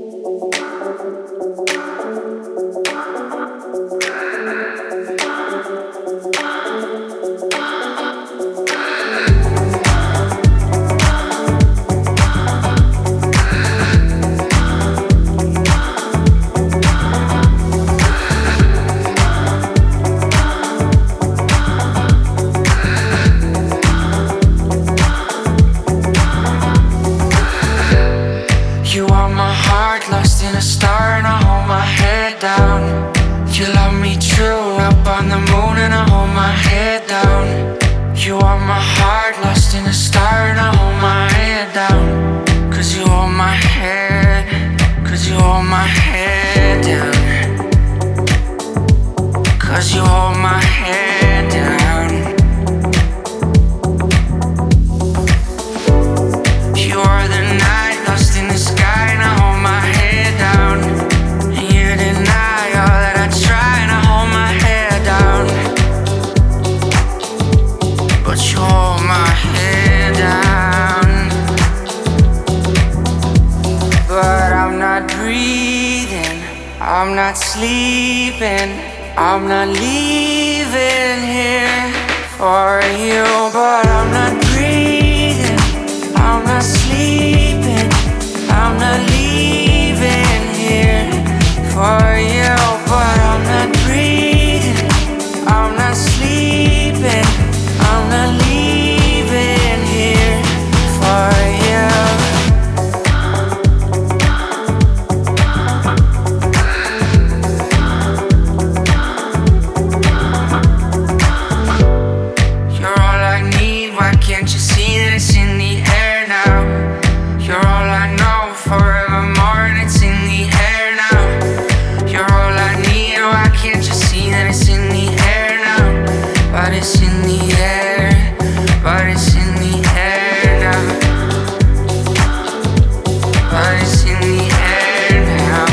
You are my heart, lost in a star, and I hold my head down. You love me true, up on the moon, and I hold my head down. You are my heart, lost in a star, and I hold my head down. Cause you hold my head, cause you hold my head down. Cause you hold my head down. You are the night, lost in the sky, and I hold my head down. And you deny all that I try, and I hold my head down. But you hold my head down. But I'm not breathing, I'm not sleeping, I'm not leaving here for you. But I'm not breathing, I'm not sleeping, I'm not leaving here for you. But I'm not breathing, I'm not sleeping, I'm not leaving here for you. You're all I need, why can't you see that it's in the air now? You're all I know, forevermore, and it's in the air now. You're all I need, why can't you see that it's in the air now? But it's in the air, but it's in the air now. But it's in the air now.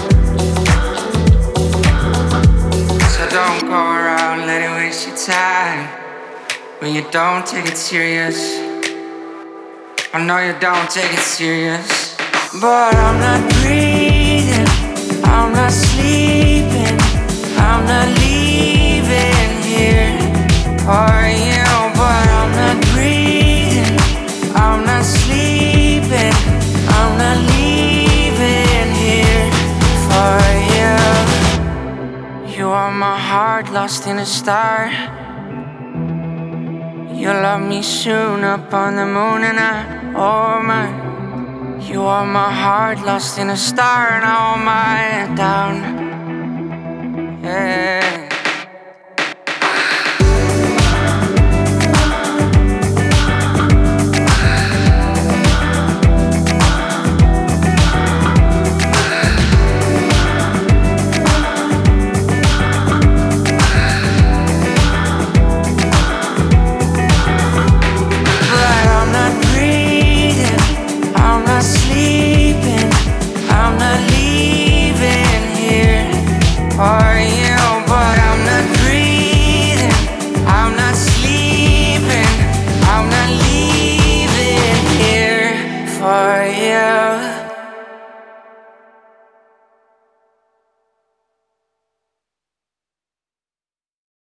So don't go around, let it waste your time when you don't take it serious. I know you don't take it serious. But I'm not breathing, I'm not sleeping, I'm not leaving here for you. But I'm not breathing, I'm not sleeping, I'm not leaving here for you. You are my heart, lost in a star. You love me soon, up on the moon, and I hold my. You are my heart, lost in a star, and I hold my head down. Yeah.